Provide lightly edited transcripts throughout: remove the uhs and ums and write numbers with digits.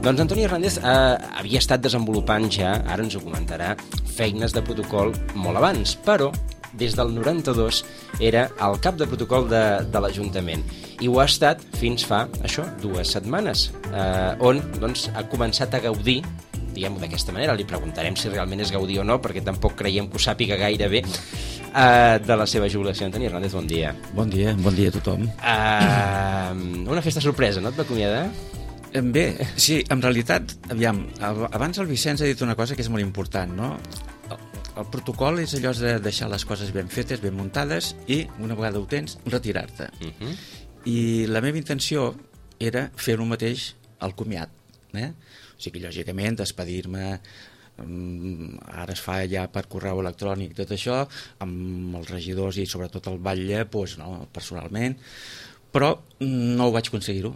Doncs Antoni Hernández havia estat desenvolupant ja, ara ens ho comentarà, feines de protocol molt abans, però des del 92 era el cap de protocol de l'Ajuntament i ho ha estat fins fa, això, 2 setmanes, on doncs, ha començat a gaudir, diguem-ho d'aquesta manera, li preguntarem si realment és gaudir o no, perquè tampoc creiem que ho sàpiga gaire bé, de la seva jubilació. Antoni Hernández, bon dia. Bon dia a tothom. Una festa sorpresa, no et va acomiadar? Bé, sí, en realitat, aviam, abans el Vicenç ha dit una cosa que és molt important, no? El protocol és allò de deixar les coses ben fetes, ben muntades i, una vegada ho tens, retirar-te. I la meva intenció era fer el mateix al comiat. O sigui, lògicament, despedir-me, ara es fa ja per correu electrònic tot això, amb els regidors i sobretot el batlle, doncs no, personalment, però no ho vaig aconseguir-ho,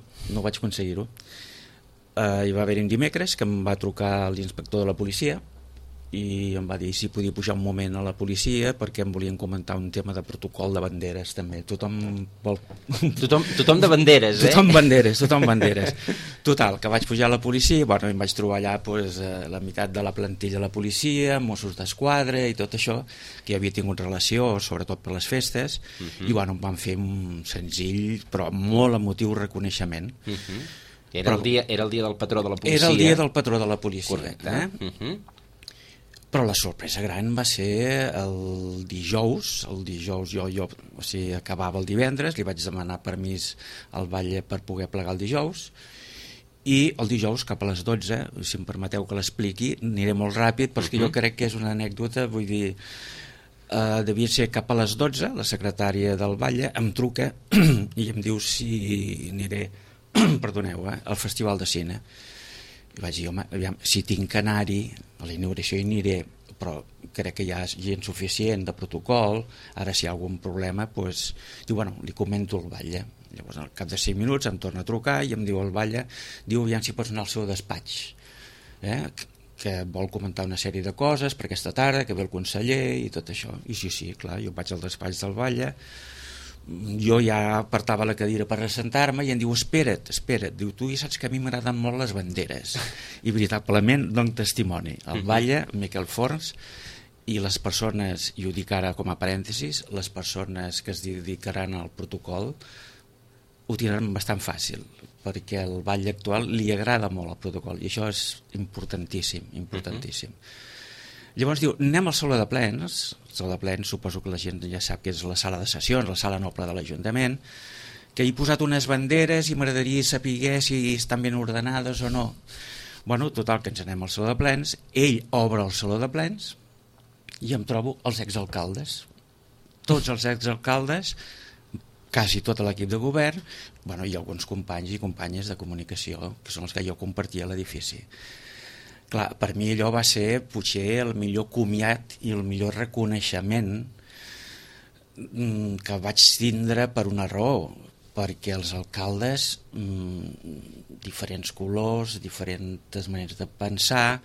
hi va haver un dimecres que em va trucar l'inspector de la policia i em va dir si podia pujar un moment a la policia perquè em volien comentar un tema de protocol de banderes també. Tothom de banderes, Tothom banderes. Total, que vaig pujar a la policia, bueno, em vaig trobar allà pues, la meitat de la plantilla de la policia, Mossos d'Esquadra i tot això, que ja havia tingut relació, sobretot per les festes, i bueno, em van fer un senzill però molt emotiu reconeixement. Era el dia del patró de la policia. Era el dia del patró de la policia. Correcte. Però la sorpresa gran va ser el dijous jo o sigui, acabava el divendres, li vaig demanar permís al batlle per poder plegar el dijous, i el dijous cap a les 12, si em permeteu que l'expliqui, aniré molt ràpid, però és que jo crec que és una anècdota, vull dir, devia ser cap a les 12, la secretària del batlle em truca i em diu si aniré, perdoneu, al Festival de Cine. I vaig dir, home, aviam, si tinc que anar-hi, a la inauguració hi aniré, però crec que hi ha gent suficient de protocol, ara si hi ha algun problema, doncs, diu, bueno, li comento al batlle. Llavors, al cap de 5 minuts em torna a trucar i em diu el batlle, diu, aviam si pots anar al seu despatx, que vol comentar una sèrie de coses per aquesta tarda, que ve el conseller i tot això. I sí, clar, jo vaig al despatx del batlle, jo ja apartava la cadira per assentar-me i em diu, espera't, diu, tu ja saps que a mi m'agraden molt les banderes, i veritablement dono testimoni, el batlle, Miquel Forns, i les persones, i ho dic ara com a parèntesis, les persones que es dedicaran al protocol ho tindran bastant fàcil, perquè al batlle actual li agrada molt el protocol, i això és importantíssim. Llavors diu, anem al Saló de Plens. El Saló de Plens suposo que la gent ja sap que és la sala de sessions, la sala noble de l'Ajuntament, que hi he posat unes banderes i m'agradaria saber si estan ben ordenades o no. Bueno, total, que ens anem al Saló de Plens, ell obre el Saló de Plens i em trobo els exalcaldes. Tots els exalcaldes, quasi tot l'equip de govern, bueno, i alguns companys i companyes de comunicació, que són els que jo compartia a l'edifici. Clar, per mi allò va ser potser el millor comiat i el millor reconeixement que vaig tindre per una raó, perquè els alcaldes, diferents colors, diferents maneres de pensar,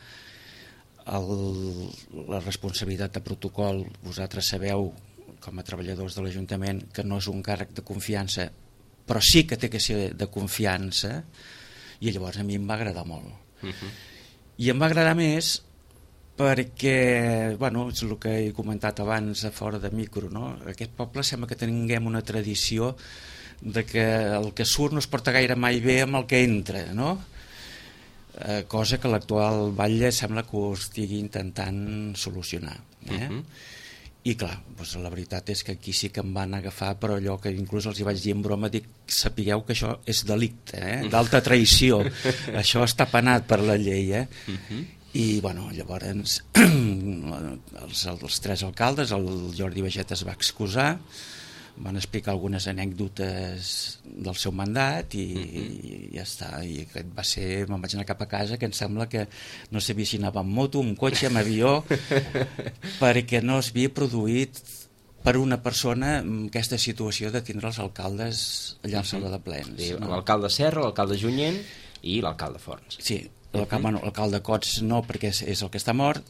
la responsabilitat de protocol, vosaltres sabeu, com a treballadors de l'Ajuntament, que no és un càrrec de confiança, però sí que té que ser de confiança, i llavors a mi em va agradar molt. I em va agradar més perquè, bueno, és el que he comentat abans a fora de micro, no? Aquest poble sembla que tinguem una tradició de que el que surt no es porta gaire mai bé amb el que entra, no? Cosa que l'actual batlle sembla que ho estigui intentant solucionar. I clar, doncs la veritat és que aquí sí que em van agafar, però allò que inclús els hi vaig dir en broma, dic, sapigueu que això és delicte, d'alta traïció, això està penat per la llei, I bueno, llavors els 3 alcaldes, el Jordi Baget es va excusar, van explicar algunes anècdotes del seu mandat i ja està, i aquest va ser, me'n vaig anar cap a casa, que em sembla que no sabia si anava amb moto, amb cotxe, amb avió, perquè no s'havia produït per una persona aquesta situació de tindre els alcaldes allà al Saló de Plens. L'alcalde Serra, l'alcalde Junyent i l'alcalde Forns. Sí, l'alcalde Cots no, perquè és el que està mort,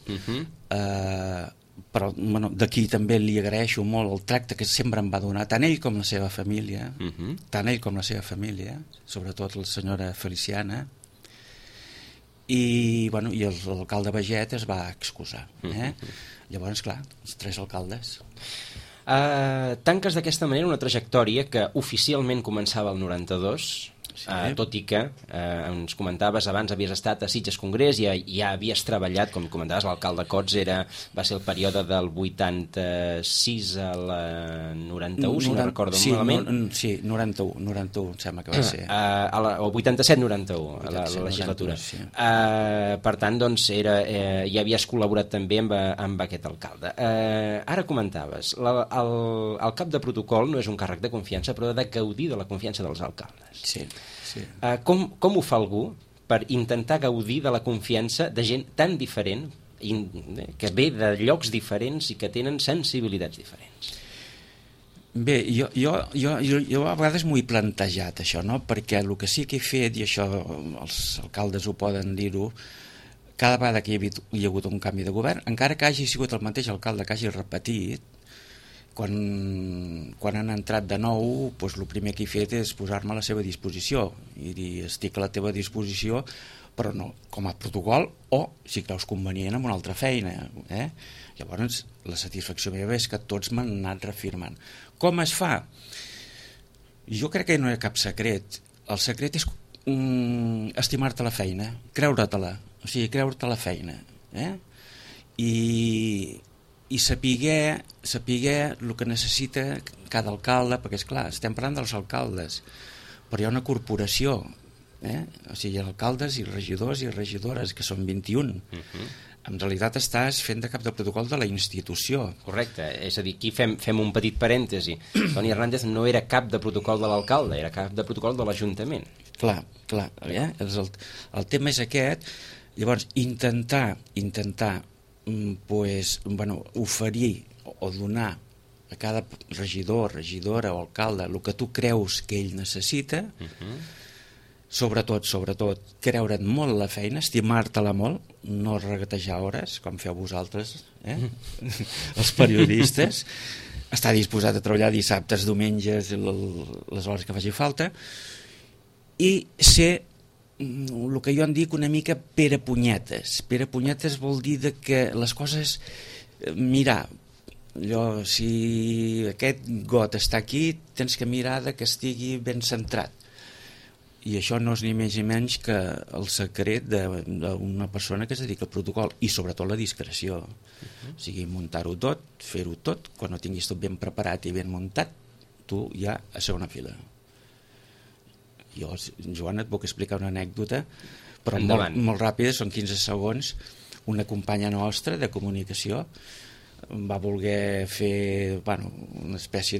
però bueno, d'aquí també li agraeixo molt el tracte que sempre em va donar, tant ell com la seva família, sobretot la senyora Feliciana, i l'alcalde Baget es va excusar. Llavors, clar, els 3 alcaldes. Tanques d'aquesta manera una trajectòria que oficialment començava el 92, tot i que ens comentaves abans, havies estat a Sitges Congrés i ja havies treballat, com comentaves, l'alcalde Cots va ser el període del 86 al 91, si no recordo malament. Sí, 91 em sembla que va ser. O 87-91, a la legislatura. 92, sí. Per tant, doncs, ja havies col·laborat també amb aquest alcalde. Ara comentaves, el cap de protocol no és un càrrec de confiança, però ha de gaudir de la confiança dels alcaldes. Sí. Com ho fa algú per intentar gaudir de la confiança de gent tan diferent, que ve de llocs diferents i que tenen sensibilitats diferents? Bé, jo a vegades m'ho he plantejat, això, no? Perquè el que sí que he fet, i això els alcaldes ho poden dir-ho, cada vegada que hi ha hagut un canvi de govern, encara que hagi sigut el mateix alcalde que hagi repetit, quan han entrat de nou, doncs el primer que he fet és posar-me a la seva disposició i dir, estic a la teva disposició, però no com a protocol o, si creus convenient, amb una altra feina. Llavors, la satisfacció meva és que tots m'han anat reafirmant. Com es fa? Jo crec que no hi ha cap secret. El secret és estimar-te la feina, creure-te-la, o sigui, creure-te la feina. I saber el que necessita cada alcalde, perquè és clar, estem parlant dels alcaldes, però hi ha una corporació, o sigui, hi ha alcaldes i regidors i regidores, que són 21. En realitat estàs fent de cap de protocol de la institució. Correcte, és a dir, aquí fem un petit parèntesi. Toni Hernández no era cap de protocol de l'alcalde, era cap de protocol de l'Ajuntament. Clar, el tema és aquest. Llavors, intentar oferir o donar a cada regidor, regidora o alcalde el que tu creus que ell necessita, sobretot creure't molt la feina, estimar-te-la molt, no regatejar hores com feu vosaltres, els periodistes, estar disposat a treballar dissabtes, diumenges, les hores que faci falta, i ser el que jo en dic una mica perepunyetes. Perepunyetes vol dir que les coses, mirar, si aquest got està aquí, tens que mirar que estigui ben centrat. I això no és ni més ni menys que el secret d'una persona que es dedica al protocol, i sobretot la discreció. O sigui, muntar-ho tot, fer-ho tot, quan ho tinguis tot ben preparat i ben muntat, tu ja a segona fila. Jo, Joan, et puc explicar una anècdota, però molt ràpida, són 15 segons. Una companya nostra de comunicació va voler fer una espècie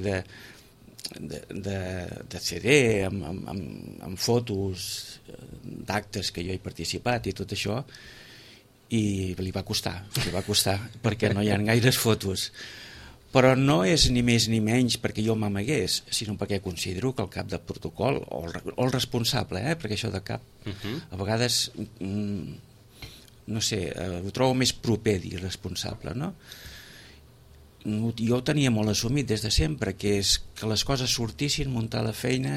de CD amb fotos d'actes que jo he participat i tot això, i li va costar perquè no hi ha gaires fotos. Però no és ni més ni menys perquè jo m'amagués, sinó perquè considero que el cap de protocol, o el responsable, perquè això de cap, a vegades, no sé, ho trobo més proper dir responsable, no? Jo ho tenia molt assumit des de sempre, que és que les coses sortissin, muntar la feina,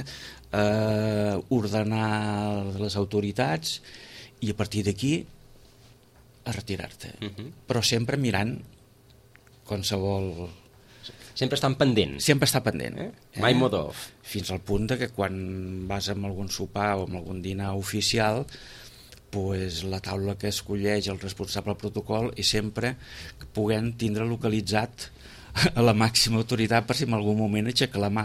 ordenar les autoritats, i a partir d'aquí a retirar-te. Però sempre mirant qualsevol... Sempre estan pendents. Sempre està pendent. Mai mod off. Fins al punt que quan vas amb algun sopar o amb algun dinar oficial, pues la taula que escolleix el responsable del protocol és sempre que puguem tindre localitzat a la màxima autoritat per si en algun moment aixeca la mà.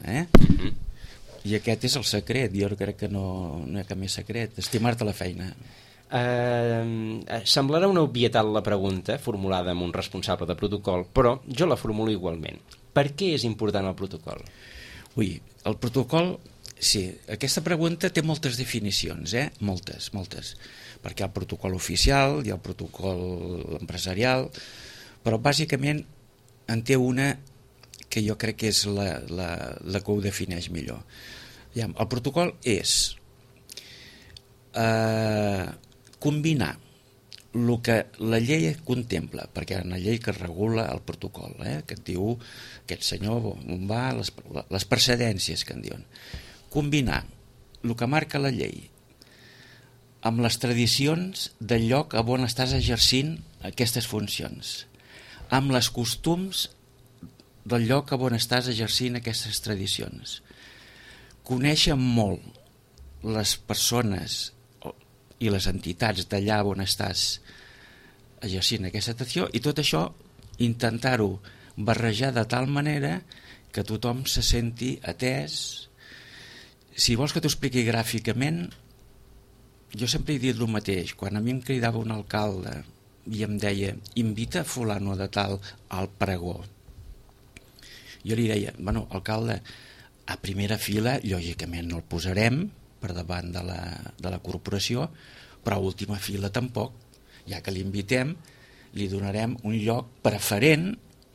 I aquest és el secret. Jo crec que no hi ha cap més secret. Estimar-te la feina. Semblarà una obvietat la pregunta formulada amb un responsable de protocol, però jo la formulo igualment. Per què és important el protocol? El protocol, sí, aquesta pregunta té moltes definicions, moltes, perquè hi ha el protocol oficial, hi ha el protocol empresarial, però bàsicament en té una que jo crec que és la que ho defineix millor. El protocol és combinar el que la llei contempla, perquè hi ha una llei que regula el protocol, que et diu aquest senyor on va, les precedències que en diuen. Combinar el que marca la llei amb les tradicions del lloc on estàs exercint aquestes funcions, amb les costums del lloc on estàs exercint aquestes tradicions. Conèixer molt les persones i les entitats d'allà on estàs exercint aquesta atenció, i tot això intentar-ho barrejar de tal manera que tothom se senti atès. Si vols que t'ho expliqui gràficament, jo sempre he dit el mateix. Quan a mi em cridava un alcalde i em deia invita fulano de tal al pregó, jo li deia, bueno, alcalde, a primera fila lògicament no el posarem per davant de la corporació, però a última fila tampoc. Ja que l'invitem, li donarem un lloc preferent,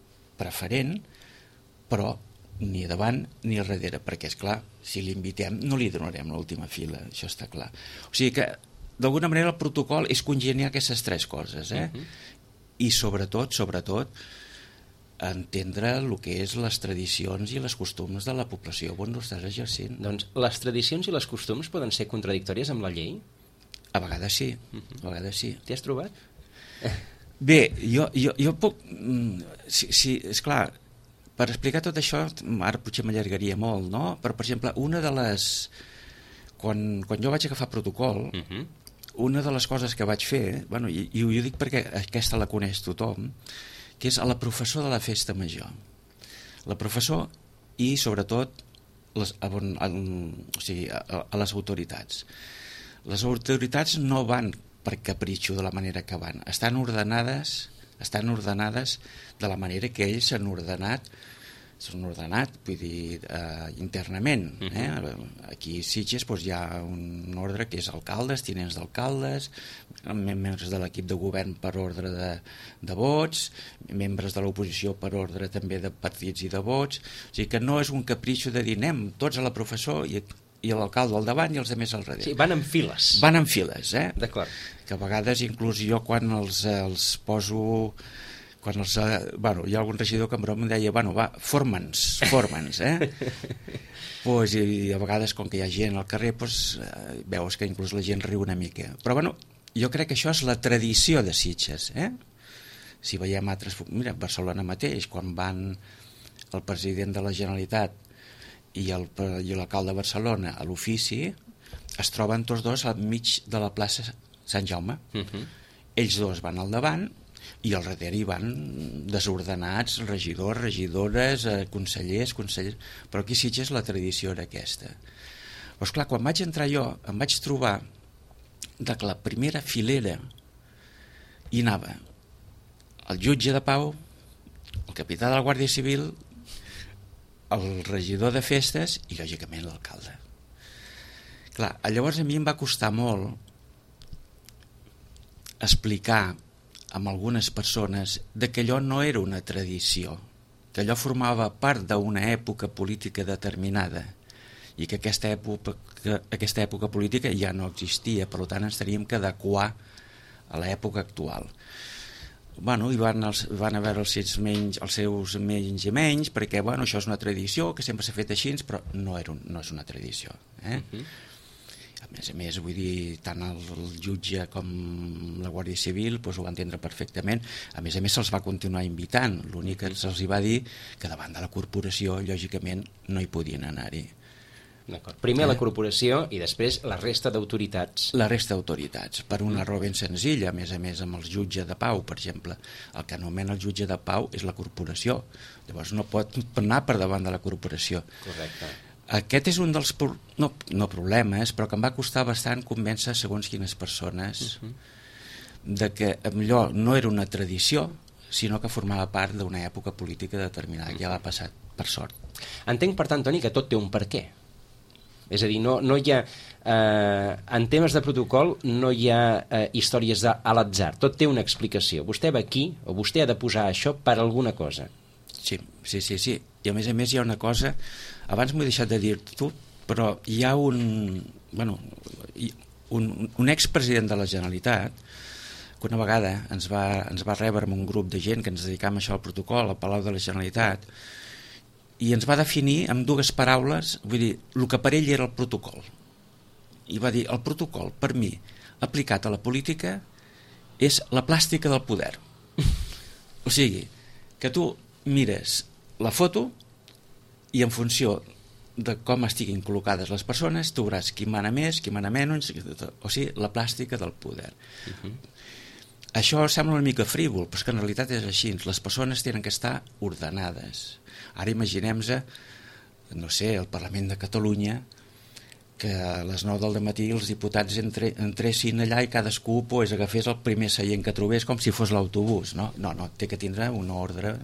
però ni davant ni darrere, perquè és clar, si l'invitem no li donarem l'última fila, això està clar. O sigui que d'alguna manera el protocol és congeniar aquestes tres coses, i sobretot entendre el que és les tradicions i les costums de la població on ho estàs exercint. Doncs les tradicions i les costums poden ser contradictòries amb la llei? A vegades sí, a vegades sí. T'hi has trobat? Bé, jo puc... Sí, esclar, per explicar tot això, ara potser m'allargaria molt, no? Però, per exemple, una de les... Quan jo vaig agafar protocol, una de les coses que vaig fer, bueno, i ho dic perquè aquesta la coneix tothom, que és a la professor de la festa major. La professor i, sobretot, a les autoritats. Les autoritats no van per capritxo de la manera que van. Estan ordenades de la manera que ells s'han ordenat, vull dir, internament. Aquí a Sitges hi ha un ordre que és alcaldes, tinents d'alcaldes, membres de l'equip de govern per ordre de vots, membres de l'oposició per ordre també de partits i de vots. O sigui que no és un capritxo de dir anem tots a la professor i l'alcalde al davant i els altres al darrere. Sí, van en files. Van en files, D'acord. Que a vegades inclús jo quan els poso... Bueno, hi ha algun regidor que en broma em deia forma'ns, pues, i a vegades com que hi ha gent al carrer veus que inclús la gent riu una mica, però bueno, jo crec que això és la tradició de Sitges. Si veiem altres... Mira, Barcelona mateix, quan van el president de la Generalitat i l'alcalde de Barcelona a l'ofici, es troben tots dos al mig de la plaça Sant Jaume. Ells dos van al davant i al darrere hi van desordenats regidors, regidores, consellers, però aquí a Sitges la tradició era aquesta. Però esclar, quan vaig entrar jo em vaig trobar que la primera filera hi anava el jutge de pau, el capità de la Guàrdia Civil, el regidor de festes i lògicament l'alcalde. Clar, llavors a mi em va costar molt explicar amb algunes persones que allò no era una tradició, que allò formava part d'una època política determinada i que aquesta època política ja no existia, per tant ens teníem que adequar a l'època actual. Bueno, hi van haver els seus menys i menys, perquè això és una tradició que sempre s'ha fet així, però no és una tradició. A més, vull dir, tant el jutge com la Guàrdia Civil ho va entendre perfectament. A més se'ls va continuar invitant. L'únic que se'ls va dir que davant de la corporació, lògicament, no hi podien anar-hi. Primer la corporació i després la resta d'autoritats. La resta d'autoritats, per una raó ben senzilla, a més amb el jutge de pau, per exemple. El que anomena el jutge de pau és la corporació. Llavors no pot anar per davant de la corporació. Correcte. Aquest és un dels no problemes, però que em va costar bastant convèncer segons quines persones de que allò no era una tradició, sinó que formava part d'una època política determinada, que ja va passar, per sort. Entenc, per tant, Toni, que tot té un per què. És a dir, no hi ha... en temes de protocol no hi ha històries a l'atzar, tot té una explicació. Vostè va aquí, o vostè ha de posar això per alguna cosa. Sí. I a més hi ha una cosa, abans m'ho he deixat de dir-t'ho, però hi ha un expresident de la Generalitat que una vegada ens va rebre amb un grup de gent que ens dedicàvem a això al protocol, al Palau de la Generalitat, i ens va definir amb dues paraules, vull dir, el que per ell era el protocol. I va dir, el protocol, per mi, aplicat a la política és la plàstica del poder. O sigui, que tu mires la foto i en funció de com estiguin col·locades les persones tu veuràs qui mana més, qui mana menys, o sigui, la plàstica del poder. Això sembla una mica frívol, però és que en realitat és així. Les persones tenen que estar ordenades. Ara imaginem-se, no sé, el Parlament de Catalunya, que a les 9 del matí els diputats entressin allà i cadascú pues, agafés el primer seient que trobés com si fos l'autobús. No, té que tindre un ordre.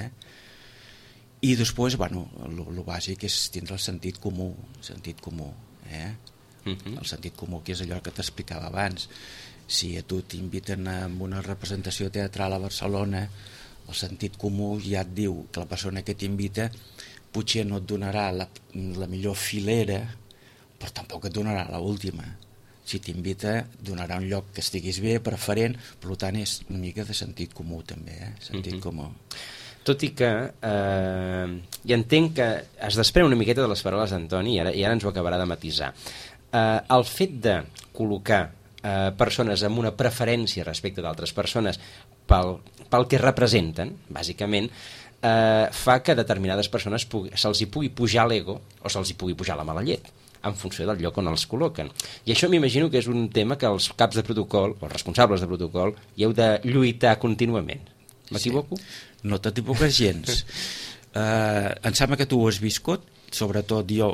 I després, bueno, el bàsic és tindre el sentit comú. El sentit comú que és allò que t'explicava abans. Si a tu t'inviten a una representació teatral a Barcelona, el sentit comú ja et diu que la persona que t'invita potser no et donarà la millor filera, però tampoc et donarà l'última. Si t'invita, donarà un lloc que estiguis bé, preferent, per tant és una mica de sentit comú també, sentit comú. Tot i que ja entenc que es desprèn una miqueta de les paraules d'Antoni i ara ens ho acabarà de matisar. El fet de col·locar persones amb una preferència respecte d'altres persones pel que representen, bàsicament, fa que a determinades persones se'ls hi pugui pujar l'ego o se'ls hi pugui pujar la mala llet en funció del lloc on els col·loquen. I això m'imagino que és un tema que els caps de protocol, o els responsables de protocol, hi heu de lluitar contínuament. M'equivoco? Sí. No t'equivoques gens. Em sembla que tu ho has viscut, sobretot jo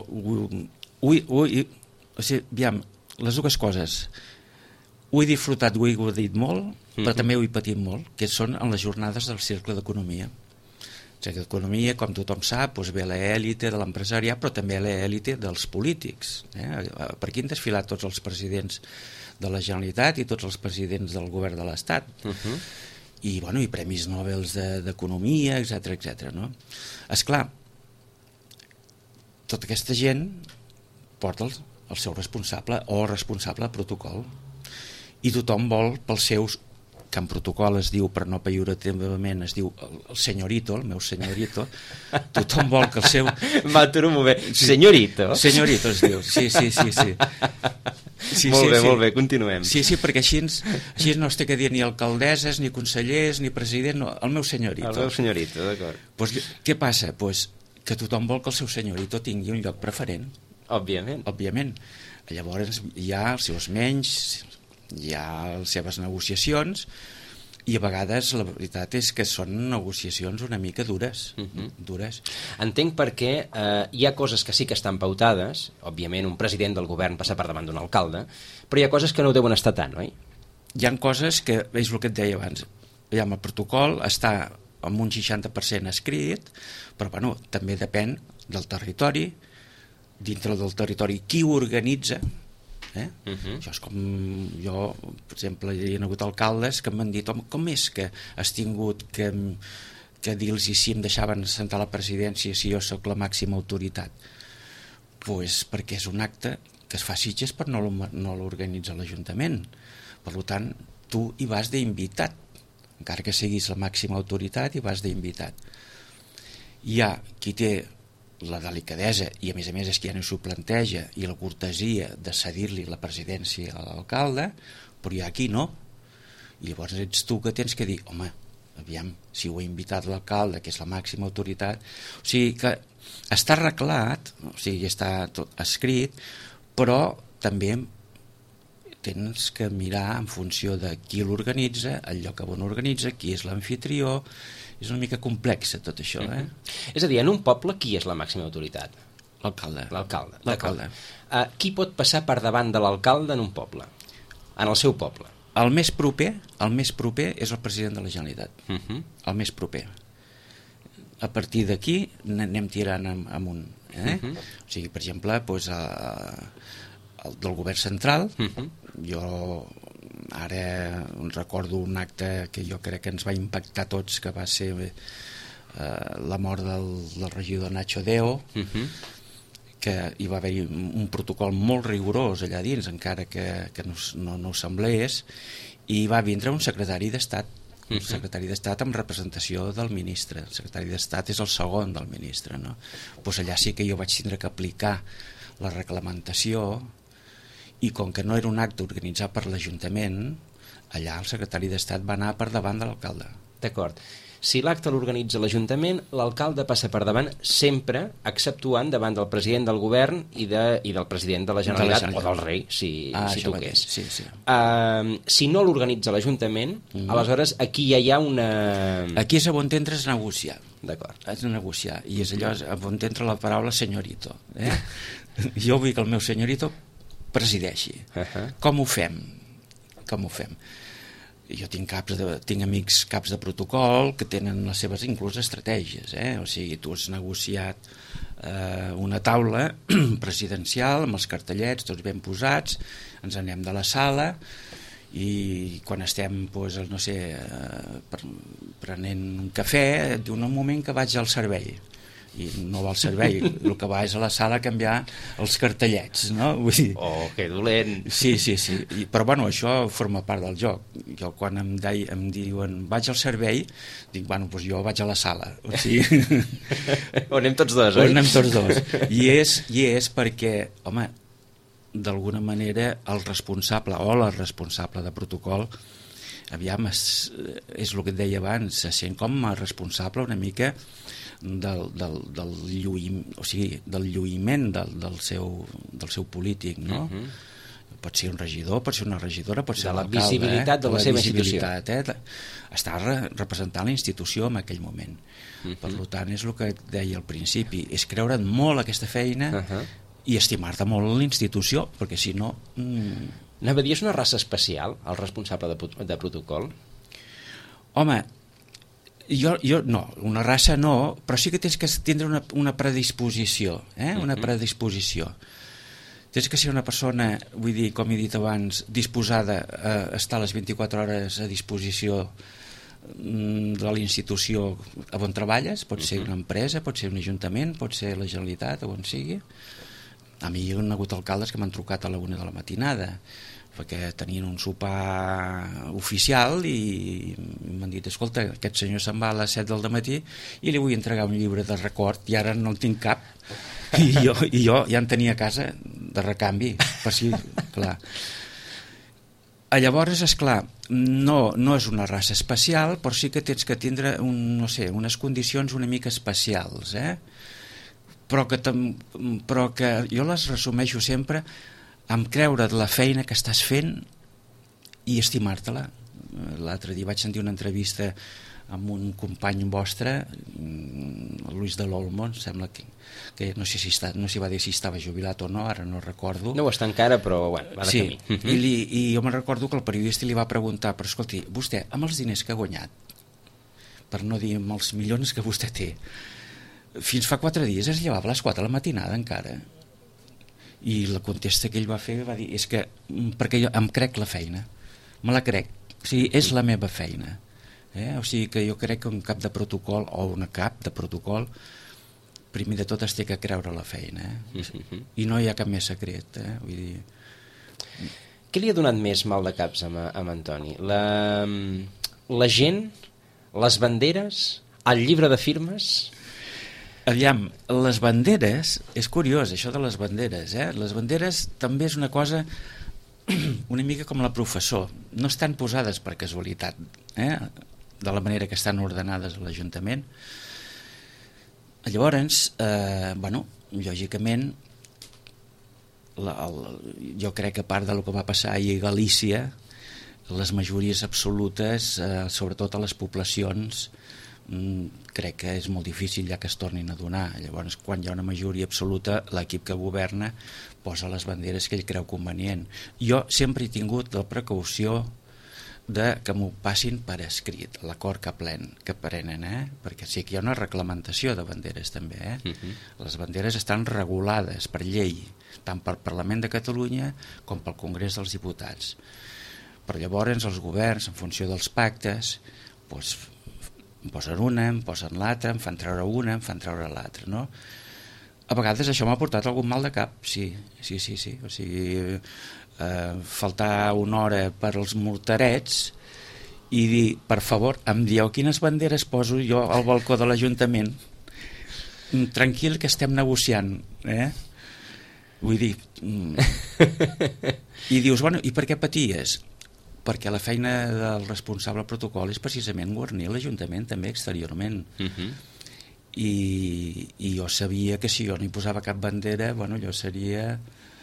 aviam, les dues coses. Ho he disfrutat, ho he dit molt, però també ho he patit molt, que són en les jornades del Cercle d'Economia. El Cercle d'Economia, com tothom sap, doncs ve l'èlite de l'empresariat, però també l'èlite dels polítics. Per aquí han desfilat tots els presidents de la Generalitat i tots els presidents del govern de l'Estat. I premis Nobel d'Economia, etc. No? Esclar, tota aquesta gent porta el seu responsable o responsable de protocol. I tothom vol pels seus, que en protocol es diu, per no pejorativament, es diu el senyorito, el meu senyorito, tothom vol que el seu... M'aturo molt bé. Senyorito? Senyorito es diu, sí. Molt bé, continuem. Sí, perquè així no es té que dir ni alcaldesses, ni consellers, ni president, no, el meu senyorito. El meu senyorito, d'acord. Pues, què passa? Pues, que tothom vol que el seu senyorito tingui un lloc preferent. Òbviament. Llavors hi ha els seus menys, hi ha les seves negociacions i a vegades la veritat és que són negociacions una mica dures. Entenc perquè hi ha coses que sí que estan pautades, òbviament un president del govern passa per davant d'un alcalde, però hi ha coses que no ho deuen estar tant, oi? Hi ha coses que, és el que et deia abans, el protocol està amb un 60% escrit, però també depèn del territori, dintre del territori qui ho organitza. Això és com jo, per exemple, hi ha hagut alcaldes que m'han dit com és que has tingut que dir-los si em deixaven sentar a la presidència si jo sóc la màxima autoritat. Pues perquè és un acte que es fa a Sitges però no l'organitza l'Ajuntament, per tant tu hi vas d'invitat, encara que siguis la màxima autoritat hi vas d'invitat. Hi ha qui té la delicadesa i a més és qui ja no s'ho planteja i la cortesia de cedir-li la presidència a l'alcalde, però hi ha qui no, i llavors ets tu que tens que dir aviam, si ho ha invitat l'alcalde que és la màxima autoritat, o sigui que està arreglat, o sigui està tot escrit, però també tens que mirar en funció de qui l'organitza, el lloc on organitza, qui és l'amfitrió. És una mica complexa tot això. És a dir, en un poble qui és la màxima autoritat? L'alcalde. Qui pot passar per davant de l'alcalde en un poble? En el seu poble? El més proper és el president de la Generalitat. El més proper. A partir d'aquí anem tirant amunt. O sigui, per exemple, el del govern central, jo ara recordo un acte que jo crec que ens va impactar tots, que va ser la mort del regidor Nacho Deo, que hi va haver un protocol molt rigorós allà dins, encara que no semblés, i va vindre un secretari d'Estat amb representació del ministre. El secretari d'Estat és el segon del ministre, no? Pues allà sí que jo vaig tindre que aplicar la reglamentació i com que no era un acte organitzat per l'Ajuntament, allà el secretari d'Estat va anar per davant de l'alcalde. D'acord. Si l'acte l'organitza l'Ajuntament, l'alcalde passa per davant sempre, exceptuant davant del president del govern i del president de la Generalitat, o del rei, si toqués. Sí, sí. Si no l'organitza l'Ajuntament, aleshores aquí ja hi ha una... Aquí és on entres a negociar. D'acord. És a negociar, i és allò on entra la paraula senyorito. Jo vull que el meu senyorito presideixi. Com ho fem? Jo tinc amics caps de protocol que tenen les seves inclús estratègies, o sigui, tu has negociat una taula presidencial amb els cartellets tots ben posats, ens anem de la sala i quan estem prenent un cafè et diu un moment que vaig al servei, i no va al servei, el que va és a la sala a canviar els cartellets, no? Vull dir, que dolent. Sí, però bueno, això forma part del joc. Jo quan em diuen vaig al servei, dic, bueno, doncs jo vaig a la sala. O sigui... On anem tots dos, oi? On anem tots dos. I és perquè, home, d'alguna manera el responsable o la responsable de protocol, aviam, és el que et deia abans, se sent com a responsable una mica del lluïment del seu polític, no? Pot ser un regidor, pot ser una regidora, pot ser l'alcalde, la visibilitat de la seva institució, està representant la institució en aquell moment. Per tant, és el que et deia al principi, és creure't molt aquesta feina i estimar-te molt la institució, perquè si no... Anava a dir, és una raça especial, el responsable de protocol? Home, jo no, una raça no, però sí que tens que tindre una predisposició, una predisposició. Tens que ser una persona, vull dir, com he dit abans, disposada a estar les 24 hores a disposició de la institució on treballes, pot ser una empresa, pot ser un ajuntament, pot ser la Generalitat, on sigui. A mi hi ha hagut alcaldes que m'han trucat a la 1 de la matinada perquè tenien un sopar oficial i m'han dit, escolta, aquest senyor se'n va a les 7 del matí i li vull entregar un llibre de record i ara no el tinc cap i jo ja en tenia a casa de recanvi, per si, clar. Llavors, esclar, no és una raça especial, però sí que tens que tindre unes condicions una mica especials, però que jo les resumeixo sempre amb creure de la feina que estàs fent i estimar-te-la. L'altre dia vaig sentir una entrevista amb un company vostre, Luis de l'Olmo, sembla que no sé si va dir si estava jubilat o no, ara no recordo. No ho està encara, però bueno, va de camí. I jo me'n recordo que el periodista li va preguntar, però escolti, vostè, amb els diners que ha guanyat, per no dir amb els milions que vostè té, fins fa 4 dies es llevava a les 4 de la matinada encara, i la contesta que ell va fer va dir, és que perquè jo em crec la feina, me la crec, o sigui, és la meva feina, o sigui que jo crec que un cap de protocol o una cap de protocol primer de tot es té que creure la feina, i no hi ha cap més secret, vull dir... Què li ha donat més mal de caps a Antoni? La gent, les banderes, el llibre de firmes? Aviam, les banderes, és curiós això de les banderes, les banderes també és una cosa una mica com la professor, no estan posades per casualitat, de la manera que estan ordenades a l'Ajuntament. Llavors, lògicament, jo crec que a part del que va passar ahir a Galícia, les majories absolutes, sobretot a les poblacions, crec que és molt difícil ja que es tornin a donar. Llavors, quan hi ha una majoria absoluta, l'equip que governa posa les banderes que ell creu convenient. Jo sempre he tingut la precaució de que m'ho passin per escrit, l'acord que prenen, perquè sí que hi ha una reglamentació de banderes també, Les banderes estan regulades per llei, tant pel Parlament de Catalunya com pel Congrés dels Diputats. Però llavors els governs, en funció dels pactes, doncs en posen una, en posen l'altra, en fan treure una, en fan treure l'altra, no? A vegades això m'ha portat algun mal de cap, sí. O sigui, faltar una hora per als morterets i dir, per favor, em dieu quines banderes poso jo al balcó de l'Ajuntament? Tranquil, que estem negociant, Vull dir... I dius, bueno, i per què paties? Perquè la feina del responsable protocol és precisament guarnir l'Ajuntament també exteriorment. I jo sabia que si jo no hi posava cap bandera, bueno, allò seria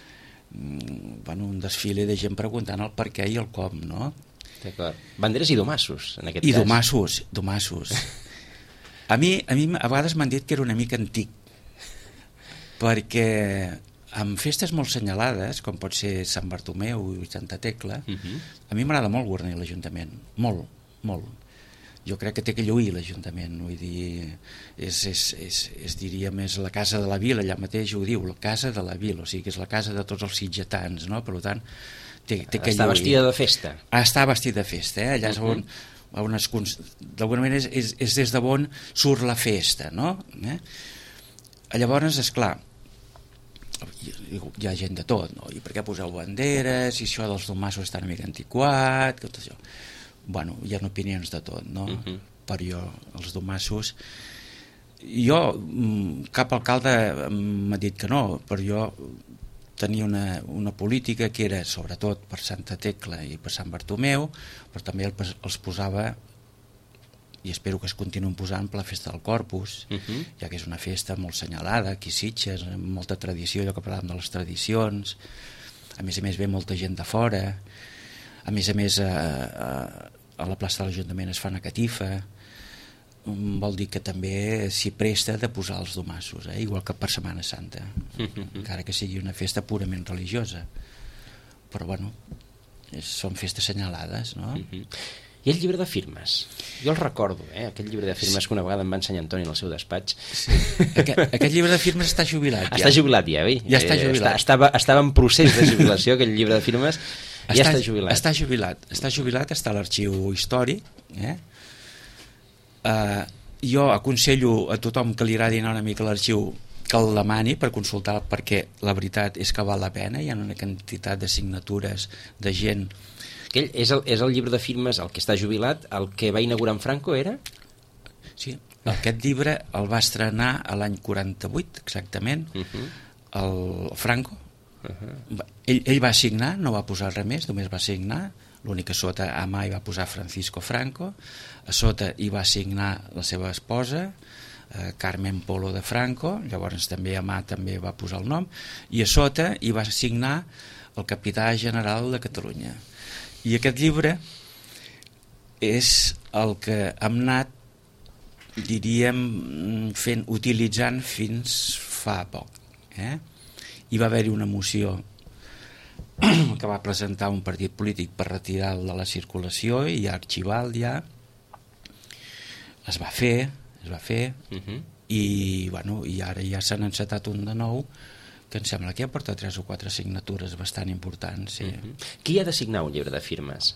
un desfile de gent preguntant el per què i el com, no? D'acord. Banderes i domassos, en aquest cas. I domassos. A mi a vegades m'han dit que era una mica antic, perquè amb festes molt senyalades, com pot ser Sant Bartomeu i Santa Tecla, a mi m'agrada molt guarnir l'Ajuntament, molt, molt. Jo crec que té que lluir l'Ajuntament, vull dir, és diria més la casa de la vila, allà mateix ho diu, la casa de la vila, o sigui que és la casa de tots els sitgetans, no? Per tant, té que lluir. Està vestida de festa. Està vestida de festa, allà és on d'alguna manera és des de on surt la festa, no? Llavors, esclar, hi ha gent de tot, no? I per què poseu banderes, i això dels domassos està una mica antiquat, tot això. Bueno, hi ha opinions de tot, no? Per jo, els domassos... Jo, cap alcalde m'ha dit que no, però jo tenia una política que era, sobretot per Santa Tecla i per Sant Bartomeu, però també els posava, i espero que es continuïn posant, per la festa del Corpus, ja que és una festa molt senyalada, aquí a Sitges, amb molta tradició, allò que parlàvem de les tradicions, a més ve molta gent de fora, a més a la plaça de l'Ajuntament es fa una catifa, vol dir que també s'hi presta de posar els domassos, igual que per Setmana Santa, encara que sigui una festa purament religiosa, però bueno, són festes senyalades, no? I el llibre de firmes? Jo el recordo, aquell llibre de firmes que una vegada em va ensenyar Antoni en el seu despatx. Sí. Aquest llibre de firmes està jubilat ja. Està jubilat ja, oi? Ja està jubilat. Estava en procés de jubilació, aquell llibre de firmes, ja està jubilat. Està jubilat, està a l'arxiu històric. Jo aconsello a tothom que li agradi anar una mica a l'arxiu que el demani per consultar, perquè la veritat és que val la pena, hi ha una quantitat de signatures de gent. Aquell és el llibre de firmes, el que està jubilat, el que va inaugurar en Franco, era? Sí, aquest llibre el va estrenar a l'any 48, exactament, el Franco. Ell va signar, no va posar res més, només va signar, l'únic que sota a mà hi va posar Francisco Franco, a sota hi va signar la seva esposa, Carmen Polo de Franco, llavors també a mà també va posar el nom, i a sota hi va signar el capità general de Catalunya. I aquest llibre és el que hem anat, diríem, utilitzant fins fa poc. Hi va haver-hi una moció que va presentar un partit polític per retirar de la circulació i arxivar-lo ja. Es va fer i, bueno, i ara ja s'han encetat un de nou que em sembla que ja porta 3 o 4 signatures bastant importants. Sí. Qui ha de signar un llibre de firmes?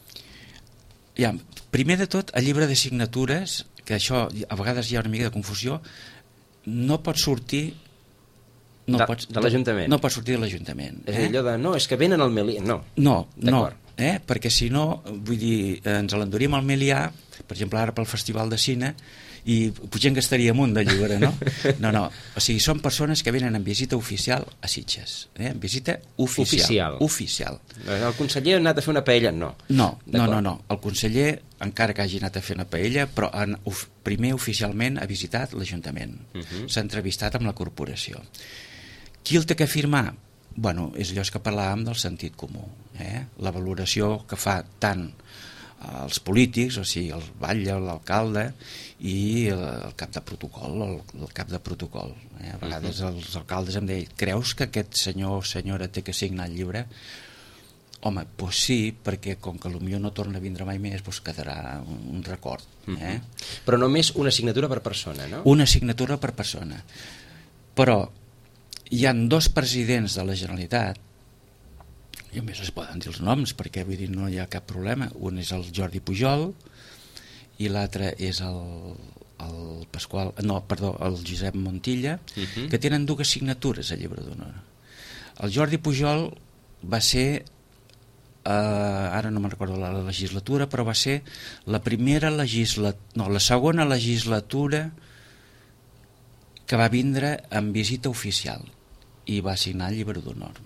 Ja, primer de tot, el llibre de signatures, que això a vegades hi ha una mica de confusió, no pot sortir de l'Ajuntament. No pot sortir de l'Ajuntament. És allò de, no, és que venen al Melià. No, perquè si no, vull dir, ens l'enduríem al Melià, per exemple, ara pel Festival de Cine, i potser en gastaria un de llibre, no? No, o sigui, són persones que venen en visita oficial a Sitges, en visita oficial. El conseller ha anat a fer una paella? No, el conseller, encara que hagi anat a fer una paella, però primer oficialment ha visitat l'Ajuntament, s'ha entrevistat amb la corporació. Qui el té que firmar? Bueno, és allò que parlàvem del sentit comú, la valoració que fa tant els polítics, o sigui, el batlle, l'alcalde i el cap de protocol, el cap de protocol. A vegades els alcaldes em deien, creus que aquest senyor o senyora té que signar el llibre? Home, doncs sí, perquè com que potser no torna a vindre mai més, doncs quedarà un record. Però només una signatura per persona, no? Una signatura per persona. Però hi han 2 presidents de la Generalitat, i a més es poden dir els noms perquè vull dir, no hi ha cap problema. Un és el Jordi Pujol i l'altre és el Josep Montilla, que tenen 2 signatures al llibre d'honor. El Jordi Pujol va ser, ara no me'n recordo la legislatura, però va ser la segona legislatura que va vindre en visita oficial. i va signar el llibre d'honor.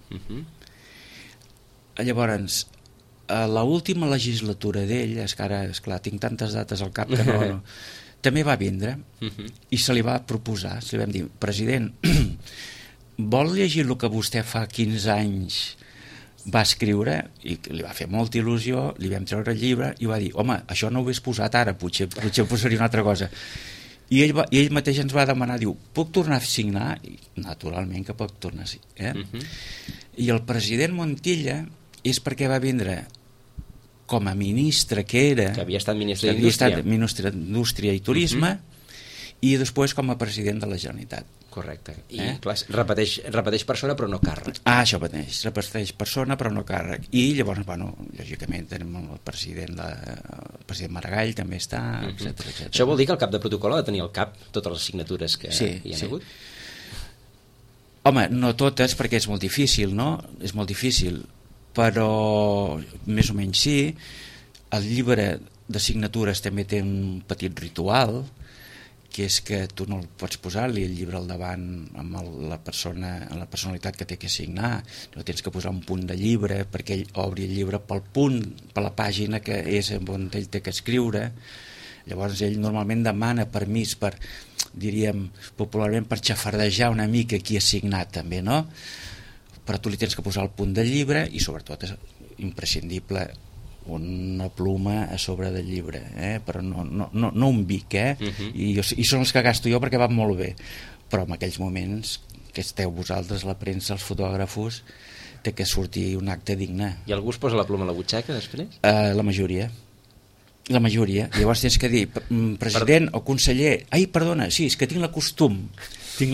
Llavors, a l'última legislatura d'ell, és que ara, esclar, tinc tantes dates al cap que no també va vindre i se li va proposar, se li vam dir, president, vol llegir el que vostè fa 15 anys va escriure? I li va fer molta il·lusió, li vam treure el llibre i va dir, home, això no ho hagués posat ara, potser posaria una altra cosa. I ell mateix ens va demanar, diu, puc tornar a signar? I, naturalment que puc tornar a signar. I el president Montilla és perquè va vindre com a ministre que era, que havia estat ministre d'Indústria i Turisme, i després com a president de la Generalitat. Correcte. I clar, repeteix persona però no càrrec. Això mateix, repeteix persona però no càrrec. I llavors, bueno, lògicament tenim el president Maragall també està, etcètera. Això vol dir que el cap de protocol ha de tenir al cap totes les signatures que hi ha hagut? Home, no totes, perquè és molt difícil, no? És molt difícil, però més o menys sí. El llibre de signatures també té un petit ritual, que és que tu no el pots posar-li el llibre al davant amb la personalitat que té que signar, no tens que posar un punt de llibre perquè ell obri el llibre pel punt, per la pàgina que és on ell té que escriure. Llavors ell normalment demana permís per, diríem popularment, per xafardejar una mica qui ha signat també, no? Però tu li tens que posar el punt del llibre i sobretot és imprescindible una pluma a sobre del llibre, però no un bic, i són els que gasto jo perquè van molt bé, però en aquells moments que esteu vosaltres, la premsa, els fotògrafos, té que sortir un acte digne. I algú es posa la pluma a la butxaca després? La majoria. Llavors tens que dir, president o conseller, ai, perdona, sí, és que tinc la costum, sí,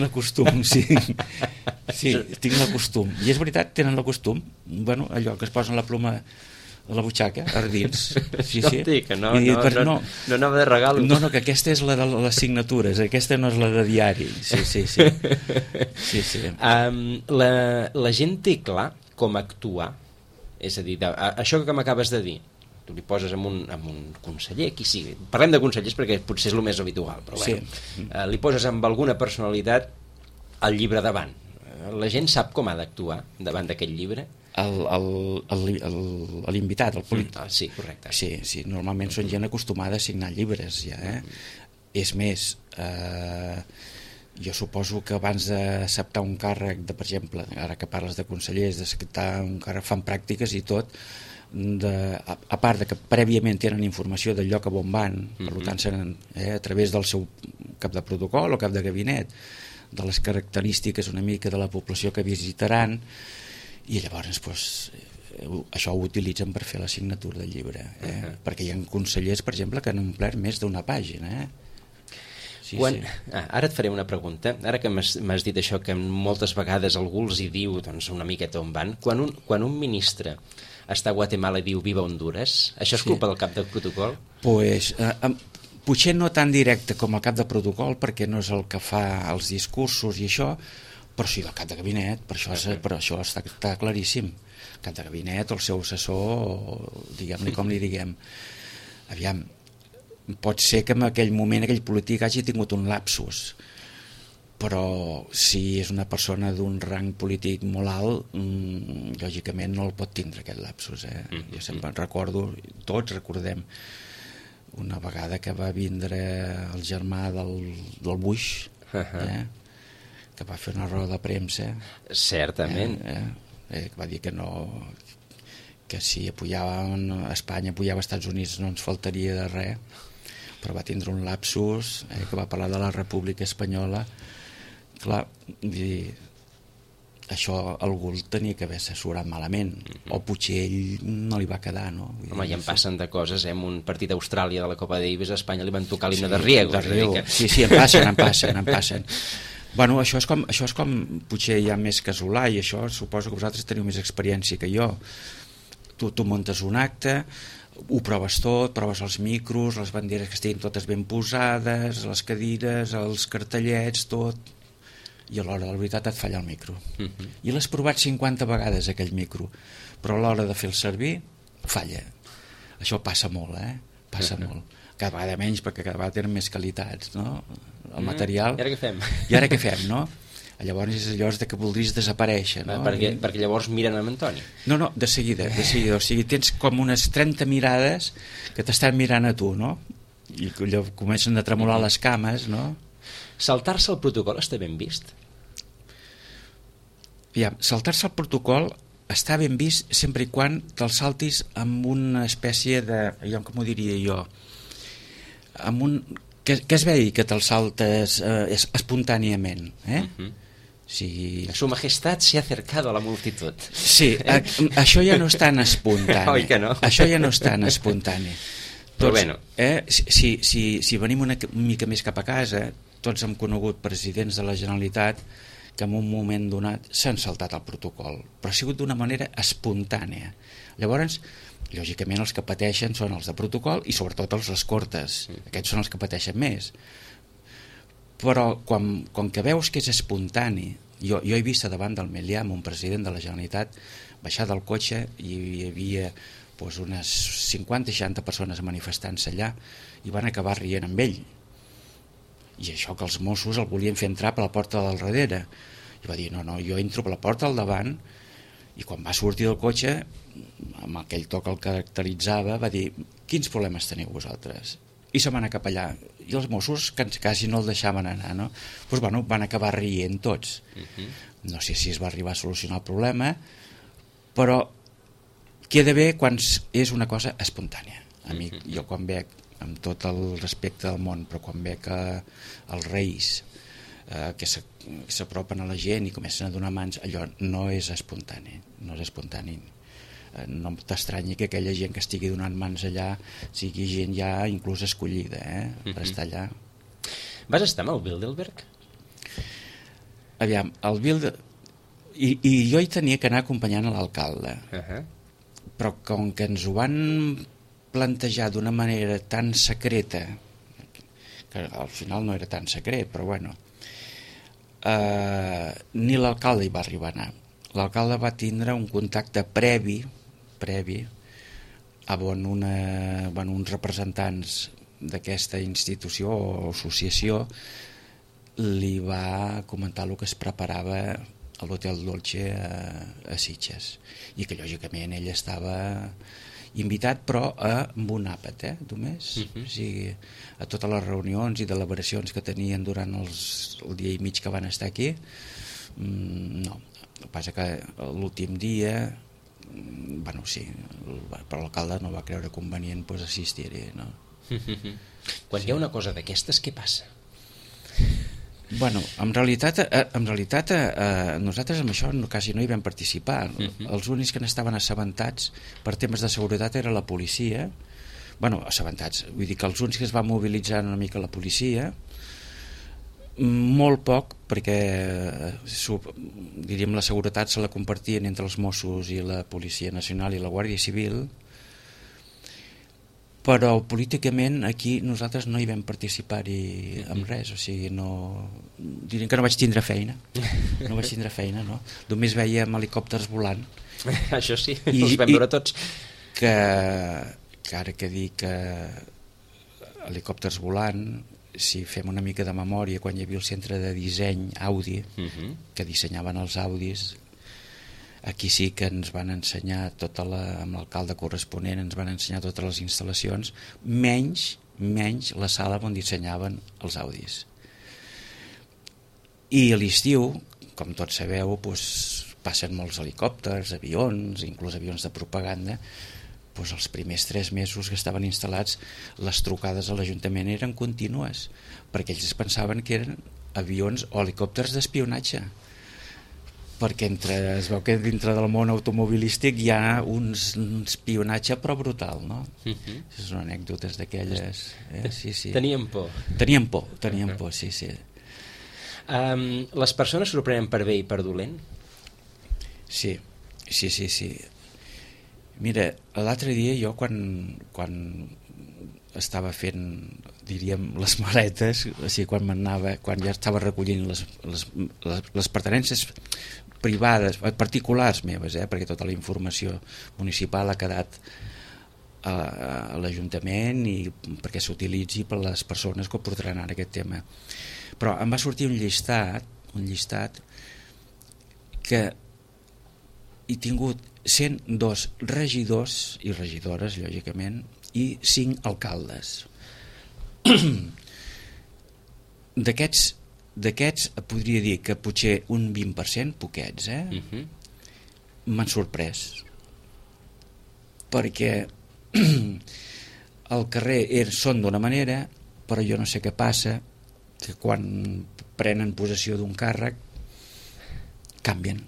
tinc la costum, i és veritat, tenen la costum, bueno, allò que es posen la pluma a la butxaca, a dins. Sí. Que no anava de regal. No, que aquesta és la de les signatures, aquesta no és la de diari. Sí. La gent té clar com actuar, és a dir, això que m'acabes de dir, tu li poses amb un conseller, qui sigui, parlem de consellers perquè potser és el més habitual, però bueno, li poses amb alguna personalitat el llibre davant. La gent sap com ha d'actuar davant d'aquest llibre? L'invitat, el polític. Sí, correcte. Sí, normalment són gent acostumada a signar llibres ja, És més, jo suposo que abans d'acceptar un càrrec per exemple, ara que parles de consellers, d'acceptar un càrrec, fan pràctiques i tot, a part de que prèviament tenen informació del lloc on van, per tant seran a través del seu cap de protocol o cap de gabinet, de les característiques una mica de la població que visitaran, i llavors això ho utilitzen per fer la signatura del llibre, perquè hi ha consellers, per exemple, que han omplert més d'una pàgina. Ara et faré una pregunta, ara que m'has dit això, que moltes vegades algú els hi diu una miqueta on van, quan un ministre està a Guatemala i diu Viva Honduras, això és culpa del cap de protocol? Potser no tan directe com el cap de protocol, perquè no és el que fa els discursos i això, però sí del cap de gabinet, per això està claríssim. El cap de gabinet, el seu assessor, diguem-li com li diguem. Aviam, pot ser que en aquell moment aquell polític hagi tingut un lapsus, però si és una persona d'un rang polític molt alt, lògicament no el pot tindre aquest lapsus. Jo sempre recordo, tots recordem, una vegada que va vindre el germà del Bush, que va fer una roda de premsa, certament, que va dir que si Espanya apujava als Estats Units no ens faltaria de res, però va tindre un lapsus, que va parlar de la República Espanyola. Clar, això algú el tenia que haver assessorat malament, o potser ell no li va quedar, no? Home, ja en passen de coses, en un partit d'Austràlia de la Copa Davis a Espanya li van tocar l'himne de Riego. Sí, en passen. Bueno, això és com potser hi ha més casolà, i això suposo que vosaltres teniu més experiència que jo. Tu muntes un acte, ho proves tot, proves els micros, les banderes que estiguin totes ben posades, les cadires, els cartellets, tot, i a l'hora de la veritat et falla el micro. I l'has provat 50 vegades aquell micro, però a l'hora de fer-el servir falla. Això passa molt, passa molt. Cada vegada menys, perquè cada vegada tenen més qualitats, no? El material. I ara què fem, no? Llavors és allò de que voldries desaparèixer, no? Perquè llavors miren amb Antoni. No, de seguida, o sigui, tens com unes 30 mirades que t'estan mirant a tu, no? I allò comencen a tremolar les cames, no? Saltar-se el protocol està ben vist? Saltar-se el protocol està ben vist sempre i quan te'l saltis amb una espècie de, com ho diria jo, amb un... que es vegi que te'l saltes espontàniament, Sí. Su Majestat s'ha acercado a la multitud. Sí, això ja no és tan espontani. Oi que no? Això ja no és tan espontani. Però bueno. Si venim una mica més cap a casa, tots hem conegut presidents de la Generalitat que en un moment donat s'han saltat el protocol, però ha sigut d'una manera espontània. Llavors, lògicament els que pateixen són els de protocol i sobretot els escortes. Aquests són els que pateixen més. Però com que veus que és espontani, jo he vist davant del Melià amb un president de la Generalitat baixar del cotxe i hi havia unes 50-60 persones manifestant-se allà i van acabar rient amb ell, i això que els Mossos el volien fer entrar per la porta del darrere, i va dir no, jo entro per la porta del davant, i quan va sortir del cotxe amb aquell to que el caracteritzava va dir, quins problemes teniu vosaltres? I se va anar cap allà, i els Mossos quasi no el deixaven anar, no? Doncs van acabar rient tots. No sé si es va arribar a solucionar el problema, però queda bé quan és una cosa espontània. Jo quan veig, amb tot el respecte del món, però quan veig els reis que s'apropen a la gent i comencen a donar mans, allò no és espontani, no t'estranyi que aquella gent que estigui donant mans allà sigui gent ja inclús escollida per estar allà. Vas estar amb el Bilderberg? Aviam, el Bilderberg, i jo hi tenia que anar acompanyant a l'alcalde, però com que ens ho van plantejar d'una manera tan secreta, que al final no era tan secret, però bueno, ni l'alcalde hi va arribar a anar. L'alcalde va tindre un contacte previ on uns representants d'aquesta institució o associació li va comentar el que es preparava a l'Hotel Dolce a Sitges, i que lògicament ell estava invitat, però amb un àpat només, o sigui, a totes les reunions i deliberacions que tenien durant el dia i mig que van estar aquí, no. El que passa que l'últim dia, sí, però l'alcalde no va creure convenient assistir-hi, no? Quan hi ha una cosa d'aquestes, què passa? En realitat nosaltres amb això quasi no hi vam participar. Els únics que n'estaven assabentats per temes de seguretat era la policia. Assabentats, vull dir que els únics que es va mobilitzar una mica la policia, molt poc, perquè diríem la seguretat se la compartien entre els Mossos i la Policia Nacional i la Guàrdia Civil, però políticament aquí nosaltres no hi vam participar-hi amb res, o sigui, diríem que no vaig tindre feina, no? Només veiem helicòpters volant. Això sí, els vam veure tots. Que ara que dic helicòpters volant, si fem una mica de memòria, quan hi havia el centre de disseny Audi, que dissenyaven els Audis, aquí sí que ens van ensenyar amb l'alcalde corresponent, ens van ensenyar totes les instal·lacions, menys la sala on dissenyaven els Audis. I a l'estiu, com tots sabeu, passen molts helicòpters, avions, inclús avions de propaganda. Els primers 3 mesos que estaven instal·lats, les trucades a l'Ajuntament eren contínues, perquè ells pensaven que eren avions o helicòpters d'espionatge, perquè es veu que dintre del món automobilístic hi ha un espionatge però brutal, no? Són anècdotes d'aquelles. Sí. Tenien por. Tenien por, sí. Les persones sorprenen per bé i per dolent? Sí. Mira, l'altre dia jo quan estava fent, diríem, les maletes, o sigui, quan ja estava recollint les pertinences privades, particulars meves, perquè tota la informació municipal ha quedat a l'Ajuntament i perquè s'utilitzi per les persones que portaran ara aquest tema. Però em va sortir un llistat un llistat que he tingut 102 regidors i regidores, lògicament, i 5 alcaldes. D'aquests podria dir que potser un 20%, poquets, m'han sorprès, perquè al carrer són d'una manera, però jo no sé què passa, que quan prenen possessió d'un càrrec canvien,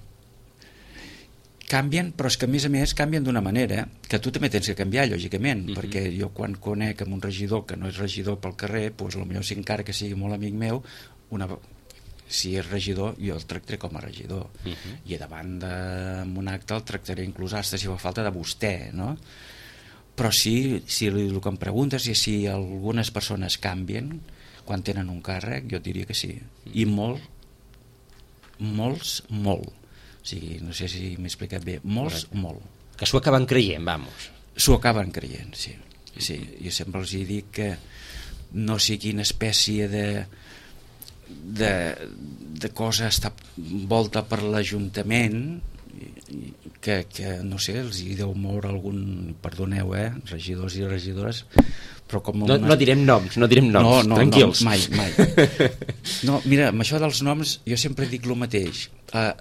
però és que a més canvien d'una manera que tu també tens que canviar, lògicament, perquè jo quan conec amb un regidor que no és regidor pel carrer, doncs potser si encara que sigui molt amic meu, si és regidor jo el tractaré com a regidor, i davant d'un acte el tractaré inclús hasta si fa falta de vostè, no? Però sí, el que em preguntes és si algunes persones canvien quan tenen un càrrec, jo diria que sí, i molts, molt. O sigui, no sé si m'he explicat bé, molts, molt. Que s'ho acaben creient, vamos. S'ho acaben creient, sí. Jo sempre els dic que no sé quina espècie de cosa està volta per l'Ajuntament, que no sé, els hi deu moure algun, perdoneu, regidors i regidores, però com no direm noms, tranquils. No, mai. No, mira, amb això dels noms jo sempre dic el mateix.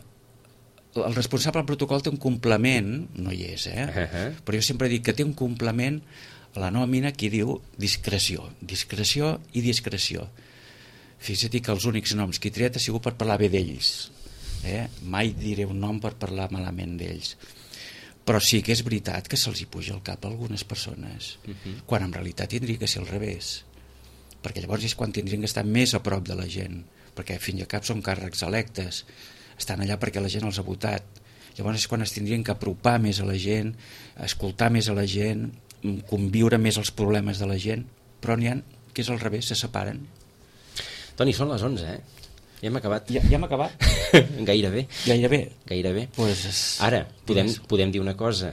El responsable del protocol té un complement, no hi és, però jo sempre dic que té un complement a la nòmina que diu discreció i discreció. Fixa't que els únics noms que he triat ha sigut per parlar bé d'ells, mai diré un nom per parlar malament d'ells, però sí que és veritat que se'ls hi puja al cap a algunes persones, quan en realitat tindria que ser al revés, perquè llavors és quan tindrien que estar més a prop de la gent, perquè fin i al cap són càrrecs electes, estan allà perquè la gent els ha votat, llavors és quan es tindrien que apropar més a la gent, escoltar més a la gent, conviure més els problemes de la gent, però n'hi ha que és al revés, se separen. Toni, són les 11, ja hem acabat. Ja hem acabat? Gairebé. Ara, podem dir una cosa,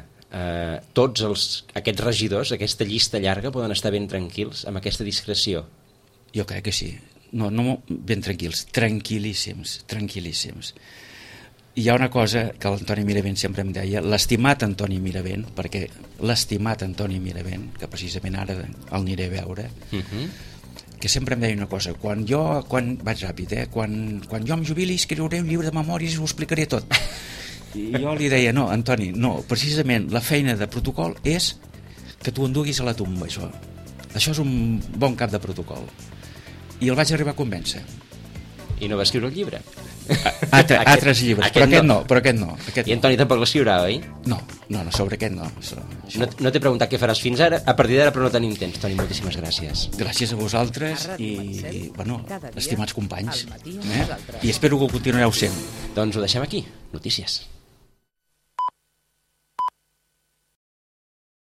tots aquests regidors, aquesta llista llarga, poden estar ben tranquils amb aquesta discreció? Jo crec que sí. No ben tranquils, tranquil·líssims. Hi ha una cosa que l'Antoni Miravent sempre em deia, l'estimat Antoni Miravent, perquè l'estimat Antoni Miravent, que precisament ara el aniré a veure, que sempre em deia una cosa, quan vaig ràpid, quan jo em jubili escriuré un llibre de memòries i ho explicaré tot. I jo li deia, no, Antoni, no, precisament la feina de protocol és que tu enduguis a la tomba, això. Això és un bon cap de protocol. I el vaig arribar a convèncer. I no va escriure el llibre? Altres llibres, però aquest no. I Antoni tampoc l'escriurà, oi? No, sobre aquest no. No t'he preguntat què faràs fins ara, a partir d'ara, però no tenim temps. Toni, moltíssimes gràcies. Gràcies a vosaltres i, estimats companys. I espero que ho continuareu sent. Doncs ho deixem aquí. Notícies.